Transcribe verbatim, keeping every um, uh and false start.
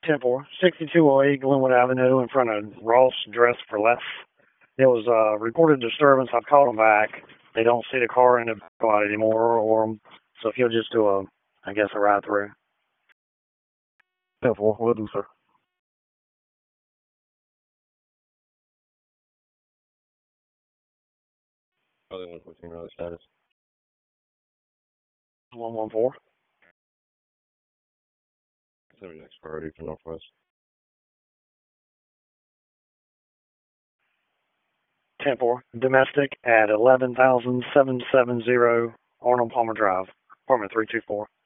ten four, sixty-two oh eight Glenwood Avenue in front of Ross Dress for Less. It was a uh, reported disturbance. I've called them back. They don't see the car in the lot anymore, or so if you'll just do a, I guess, a ride through. ten four, will do, sir. Probably one fourteen road status. one one four. Send me next priority for Northwest. ten four, domestic at eleven thousand seven hundred seventy Arnold Palmer Drive, apartment three two four.